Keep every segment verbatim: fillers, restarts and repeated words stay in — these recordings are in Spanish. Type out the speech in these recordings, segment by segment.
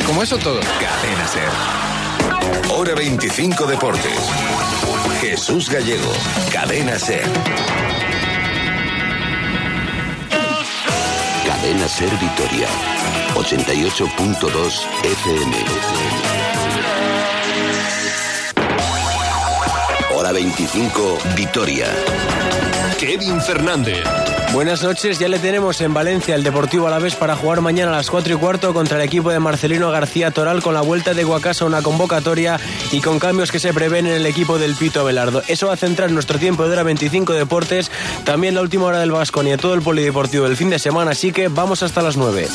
Como eso todo. Cadena SER. Hora veinticinco Deportes. Jesús Gallego. Cadena SER. Cadena SER Vitoria. ochenta y ocho punto dos F M. Hora veinticinco Vitoria. Kevin Fernández. Buenas noches, ya le tenemos en Valencia el Deportivo Alavés para jugar mañana a las cuatro y cuarto contra el equipo de Marcelino García Toral, con la vuelta de Guacasa a una convocatoria y con cambios que se prevén en el equipo del Pito Abelardo. Eso va a centrar nuestro tiempo de Hora veinticinco Deportes, también la última hora del Baskonia, todo el polideportivo del fin de semana, así que vamos hasta las nueve.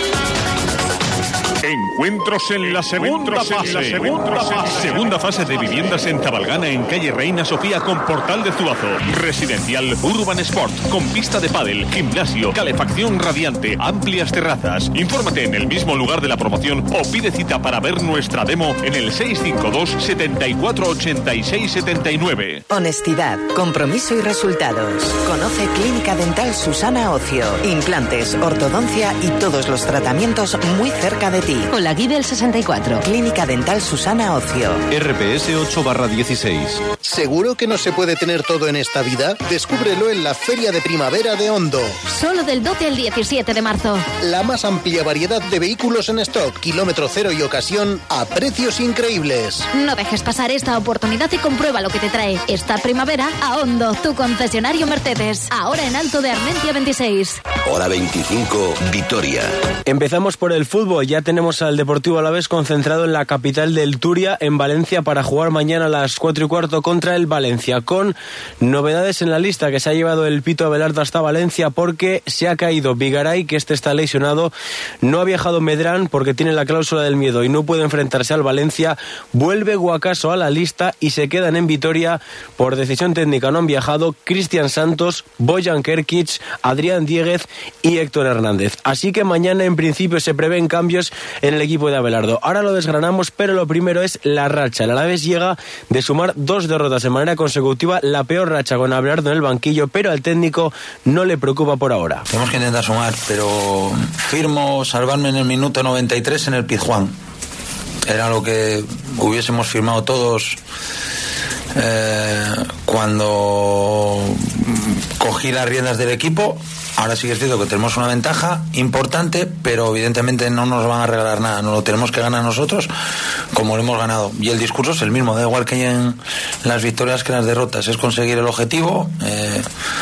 Encuentros en la segunda fase. En la segunda fase. Segunda fase de viviendas en Tabalgana, en calle Reina Sofía con Portal de Zuazo. Residencial Urban Sport, con pista de pádel, gimnasio, calefacción radiante, amplias terrazas. Infórmate en el mismo lugar de la promoción o pide cita para ver nuestra demo en el seis cinco dos, setenta y cuatro, ochenta y seis, setenta y nueve. Honestidad, compromiso y resultados. Conoce Clínica Dental Susana Ocio. Implantes, ortodoncia y todos los tratamientos muy cerca de ti. Con la Guide el sesenta y cuatro. Clínica Dental Susana Ocio. R P S ocho barra dieciséis. ¿Seguro que no se puede tener todo en esta vida? Descúbrelo en la Feria de Primavera de Hondo. Solo del doce al diecisiete de marzo. La más amplia variedad de vehículos en stock, kilómetro cero y ocasión a precios increíbles. No dejes pasar esta oportunidad y comprueba lo que te trae esta primavera a Hondo, tu concesionario Mercedes. Ahora en Alto de Armentia veintiséis. Hora veinticinco Vitoria. Empezamos por el fútbol, ya tenemos al Deportivo Alavés concentrado en la capital del Turia, en Valencia, para jugar mañana a las cuatro y cuarto contra el Valencia, con novedades en la lista que se ha llevado el Pito Abelardo hasta Valencia, porque se ha caído Vigaray, que este está lesionado, no ha viajado Medrán porque tiene la cláusula del miedo y no puede enfrentarse al Valencia, vuelve Guacaso a la lista y se quedan en Vitoria por decisión técnica, no han viajado Cristian Santos, Bojan Kerkic, Adrián Dieguez y Héctor Hernández, así que mañana en principio se prevén cambios en el equipo de Abelardo. Ahora lo desgranamos, pero lo primero es la racha. El Alavés llega de sumar dos derrotas de manera consecutiva, la peor racha con Abelardo en el banquillo, pero al técnico no le preocupa por ahora. Tenemos que intentar sumar, pero firmo salvarme en el minuto noventa y tres en el Pizjuán. Era lo que hubiésemos firmado todos eh, cuando cogí las riendas del equipo. Ahora sí que es cierto que tenemos una ventaja importante, pero evidentemente no nos van a regalar nada, no lo tenemos que ganar nosotros como lo hemos ganado. Y el discurso es el mismo, da igual que en las victorias que en las derrotas, es conseguir el objetivo. Eh,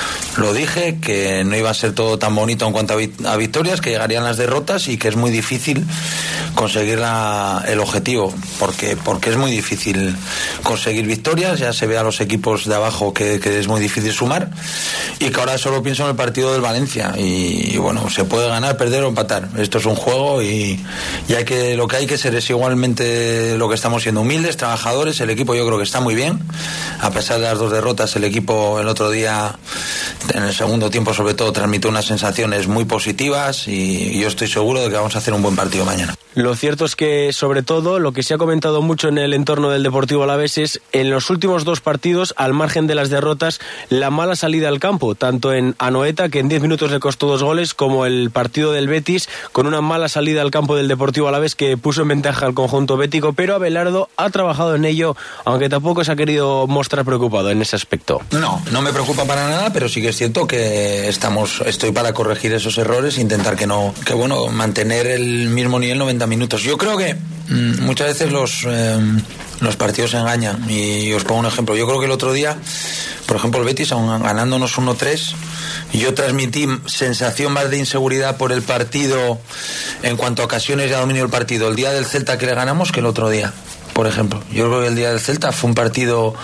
lo dije, que no iba a ser todo tan bonito en cuanto a, vi- a victorias, que llegarían las derrotas y que es muy difícil conseguir la, el objetivo, porque, porque es muy difícil conseguir victorias, ya se ve a los equipos de abajo que, que es muy difícil sumar, y que ahora solo pienso en el partido del Valencia. Y, y bueno, se puede ganar, perder o empatar. Esto es un juego y, y hay que, lo que hay que ser es igualmente lo que estamos siendo, humildes, trabajadores. El equipo yo creo que está muy bien, a pesar de las dos derrotas. El equipo el otro día, en el segundo tiempo sobre todo, transmitió unas sensaciones muy positivas y, y yo estoy seguro de que vamos a hacer un buen partido mañana. Lo cierto es que, sobre todo, lo que se ha comentado mucho en el entorno del Deportivo Alavés es, en los últimos dos partidos, al margen de las derrotas, la mala salida al campo, tanto en Anoeta, que en diez minutos le costó dos goles, como el partido del Betis, con una mala salida al campo del Deportivo Alavés que puso en ventaja al conjunto bético, pero Abelardo ha trabajado en ello, aunque tampoco se ha querido mostrar preocupado en ese aspecto. No, no me preocupa para nada, pero sí que es cierto que estamos, estoy para corregir esos errores e intentar que no, que bueno, mantener el mismo nivel noventa minutos. Yo creo que mmm, muchas veces los eh, los partidos engañan, y os pongo un ejemplo. Yo creo que el otro día, por ejemplo, el Betis, aun ganándonos uno tres, yo transmití sensación más de inseguridad por el partido en cuanto a ocasiones y a dominio del partido el día del Celta que le ganamos que el otro día, por ejemplo. Yo creo que el día del Celta fue un partido,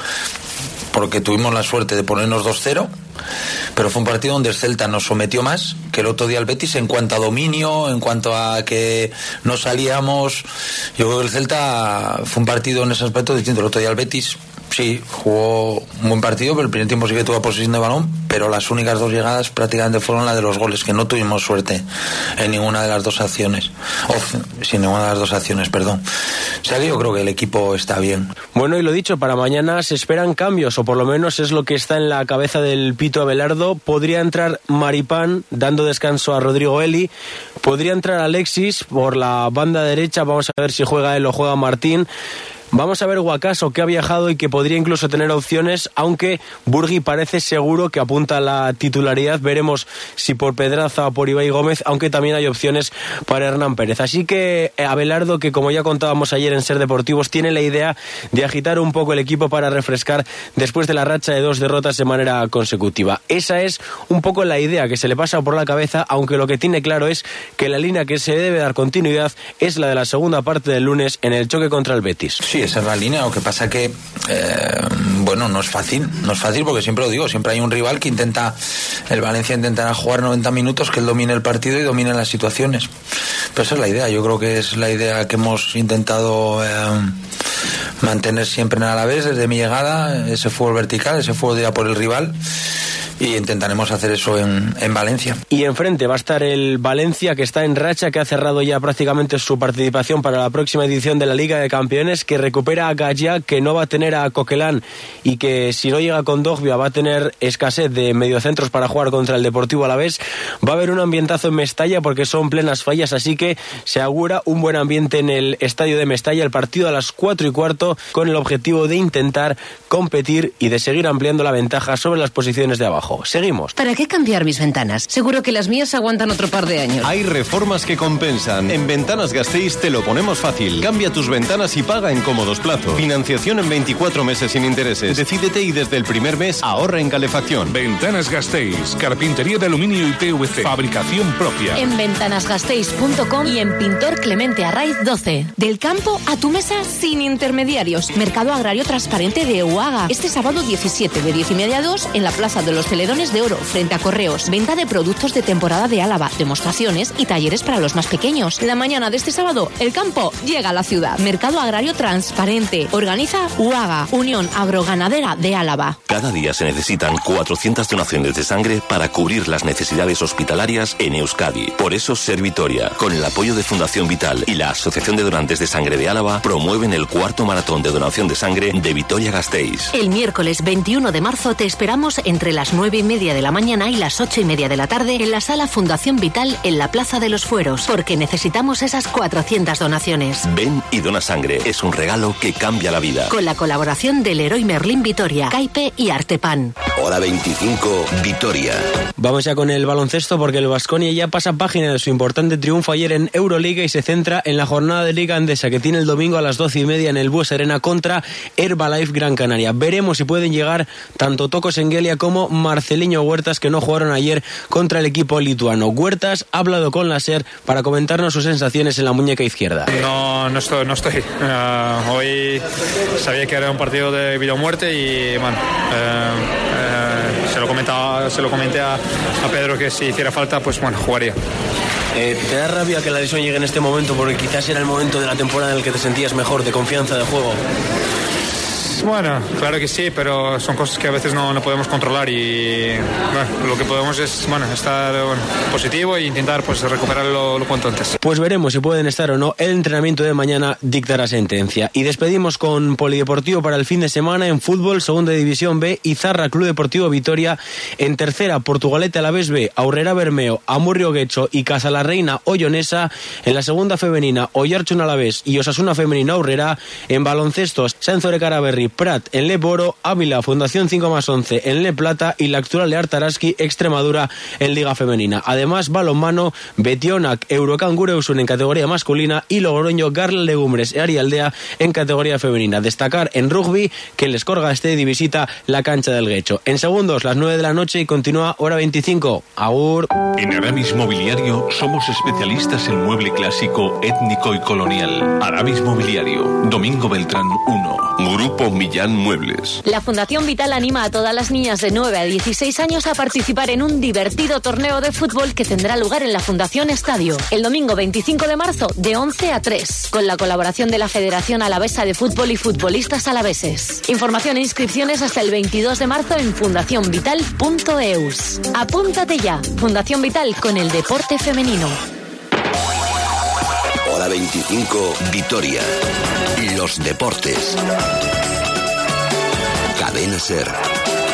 porque tuvimos la suerte de ponernos dos cero, pero fue un partido donde el Celta nos sometió más que el otro día el Betis en cuanto a dominio, en cuanto a que no salíamos. Yo creo que el Celta fue un partido en ese aspecto distinto. El otro día el Betis sí jugó un buen partido, pero el primer tiempo sí que tuvo posesión de balón, pero las únicas dos llegadas prácticamente fueron las de los goles, que no tuvimos suerte en ninguna de las dos acciones, o sin ninguna de las dos acciones, perdón. O sea que yo creo que el equipo está bien. Bueno, y lo dicho, para mañana se esperan cambios, o por lo menos es lo que está en la cabeza del Pito Abelardo. Podría entrar Maripán, dando descanso a Rodrigo Eli. Podría entrar Alexis por la banda derecha, vamos a ver si juega él o juega Martín. Vamos a ver Guacaso, que ha viajado y que podría incluso tener opciones, aunque Burgui parece seguro que apunta a la titularidad. Veremos si por Pedraza o por Ibai Gómez, aunque también hay opciones para Hernán Pérez. Así que Abelardo, que como ya contábamos ayer en Ser Deportivos, tiene la idea de agitar un poco el equipo para refrescar después de la racha de dos derrotas de manera consecutiva. Esa es un poco la idea que se le pasa por la cabeza, aunque lo que tiene claro es que la línea que se debe dar continuidad es la de la segunda parte del lunes en el choque contra el Betis. Sí, esa es la línea. Lo que pasa que, eh, bueno, no es fácil. No es fácil porque siempre lo digo, siempre hay un rival que intenta, el Valencia intentará jugar noventa minutos, que él domine el partido y domine las situaciones. Pero esa es la idea. Yo creo que es la idea que hemos intentado eh, mantener siempre en Alavés desde mi llegada, ese fútbol vertical, ese fútbol de ir a por el rival. Y intentaremos hacer eso en, en Valencia. Y enfrente va a estar el Valencia, que está en racha, que ha cerrado ya prácticamente su participación para la próxima edición de la Liga de Campeones, que recupera a Gallá, que no va a tener a Coquelán y que si no llega con Dogbia va a tener escasez de mediocentros para jugar contra el Deportivo Alavés. Va a haber un ambientazo en Mestalla porque son plenas fallas, así que se augura un buen ambiente en el estadio de Mestalla. El partido a las cuatro y cuarto con el objetivo de intentar competir y de seguir ampliando la ventaja sobre las posiciones de abajo. Seguimos. ¿Para qué cambiar mis ventanas? Seguro que las mías aguantan otro par de años. Hay reformas que compensan. En Ventanas Gasteiz te lo ponemos fácil. Cambia tus ventanas y paga en cómodos plazos. Financiación en veinticuatro meses sin intereses. Decídete y desde el primer mes ahorra en calefacción. Ventanas Gasteiz. Carpintería de aluminio y P V C. Fabricación propia. En ventanas gasteiz punto com y en Pintor Clemente Arraiz doce. Del campo a tu mesa sin intermediarios. Mercado Agrario Transparente de Uaga. Este sábado diecisiete de diez y media a dos en la Plaza de los Celedones de Oro, frente a Correos. Venta de productos de temporada de Álava, demostraciones y talleres para los más pequeños. La mañana de este sábado, el campo llega a la ciudad. Mercado Agrario Transparente. Organiza Uaga, Unión Agroganadera de Álava. Cada día se necesitan cuatrocientas donaciones de sangre para cubrir las necesidades hospitalarias en Euskadi. Por eso Ser Vitoria, con el apoyo de Fundación Vital y la Asociación de Donantes de Sangre de Álava, promueven el cuarto maratón de donación de sangre de Vitoria-Gasteiz. El miércoles veintiuno de marzo te esperamos entre las nueve y media de la mañana y las ocho y media de la tarde en la sala Fundación Vital en la Plaza de los Fueros, porque necesitamos esas cuatrocientas donaciones. Ven y dona sangre. Es un regalo que cambia la vida. Con la colaboración del Leroy Merlin Vitoria, Caipe y Artepan. Hora veinticinco, Vitoria. Vamos ya con el baloncesto porque el Baskonia ya pasa página de su importante triunfo ayer en Euroliga y se centra en la jornada de Liga Andesa que tiene el domingo a las doce y media en el Bues Arena contra Herbalife Gran Canaria. Veremos si pueden llegar tanto Toko Sengelia como Marceliño Huertas, que no jugaron ayer contra el equipo lituano. Huertas ha hablado con la SER para comentarnos sus sensaciones en la muñeca izquierda. No, no estoy. No estoy. Uh, hoy sabía que era un partido de vida o muerte y bueno, uh, uh, se, lo comentaba, se lo comenté a, a Pedro que si hiciera falta, pues bueno, jugaría. Eh, ¿Te da rabia que la lesión llegue en este momento porque quizás era el momento de la temporada en el que te sentías mejor, de confianza de juego? Bueno, claro que sí, pero son cosas que a veces no, no podemos controlar y bueno, lo que podemos es bueno, estar bueno, positivo e intentar pues, recuperarlo lo cuanto antes. Pues veremos si pueden estar o no. El entrenamiento de mañana dictará sentencia. Y despedimos con Polideportivo para el fin de semana en fútbol, segunda división B, Izarra Club Deportivo Vitoria, en tercera Portugalete Alavés B, Aurrera Bermeo, Amurrio Guecho y Casalarreina Ollonesa, en la segunda femenina Oiartzun Alavés y Osasuna Femenina Aurrera, en baloncesto Sanzore Caraberri Prat en Le Boro, Ávila Fundación cinco más once en Le Plata y la actual Lear Taraski Extremadura en Liga Femenina. Además, balonmano Betionac Eurocangureusun en categoría masculina y Logroño Garla Legumbres e Arialdea en categoría femenina. Destacar en rugby que el Escorga Stedi visita la cancha del Guecho. En segundos, las nueve de la noche y continúa hora veinticinco. Agur. En Aramis Mobiliario somos especialistas en mueble clásico, étnico y colonial. Aramis Mobiliario, Domingo Beltrán uno. Grupo Millán Muebles. La Fundación Vital anima a todas las niñas de nueve a dieciséis años a participar en un divertido torneo de fútbol que tendrá lugar en la Fundación Estadio el domingo veinticinco de marzo de once a tres, con la colaboración de la Federación Alavesa de Fútbol y futbolistas alaveses. Información e inscripciones hasta el veintidós de marzo en fundación vital punto eus. Apúntate ya. Fundación Vital con el deporte femenino. Hora veinticinco, Vitoria. Los deportes. Cadena SER.